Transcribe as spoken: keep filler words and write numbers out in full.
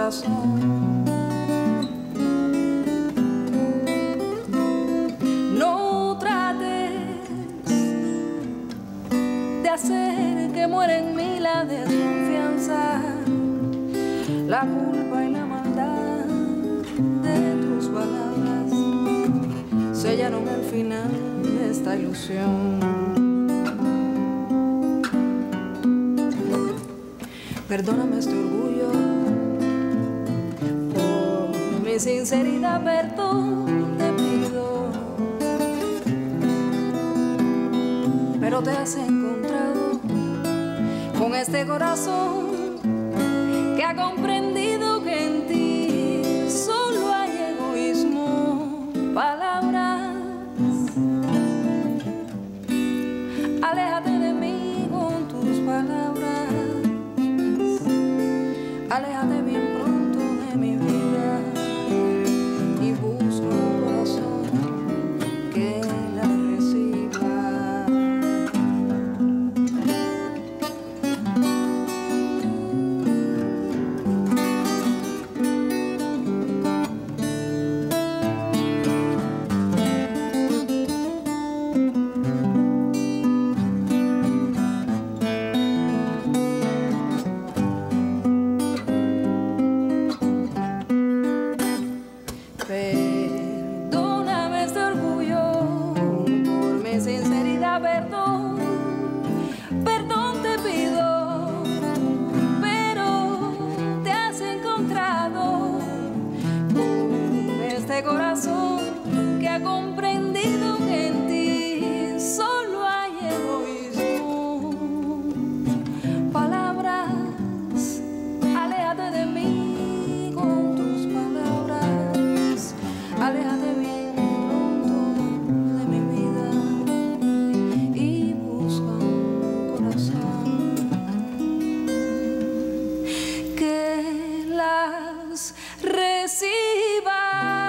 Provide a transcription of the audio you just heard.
corazón. No trates de hacer que muera en mí la desconfianza, la culpa y la maldad de tus palabras sellaron el final de esta ilusión. Perdóname este orgullo, por mi sinceridad, perdón te pido. Pero te has encontrado con este corazón que ha comprendido que en ti solo hay egoísmo, palabras. Aléjate de mí con tus palabras, aléjate bien pronto de mi vida y busca un corazón que la reciba. Perdóname este orgullo, por mi sinceridad, perdón, perdón te pido. Pero te has encontrado con este corazón que ha comprendido que en ti solo hay egoísmo, palabras. Aléjate de mí con tus palabras, aléjate bien pronto de mi vida y busca un corazón que las reciba.